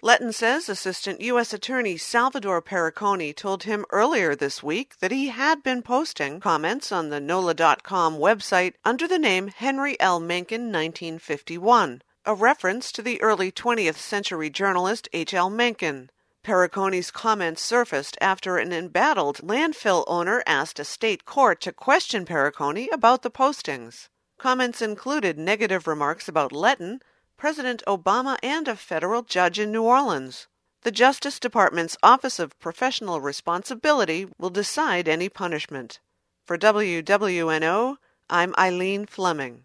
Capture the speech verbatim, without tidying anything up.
Letton says Assistant U S Attorney Salvador Perricone told him earlier this week that he had been posting comments on the N O L A dot com website under the name Henry L. Mencken nineteen fifty-one, a reference to the early twentieth century journalist H L Mencken. Perricone's comments surfaced after an embattled landfill owner asked a state court to question Perricone about the postings. Comments included negative remarks about Letton, President Obama, and a federal judge in New Orleans. The Justice Department's Office of Professional Responsibility will decide any punishment. For W W N O, I'm Eileen Fleming.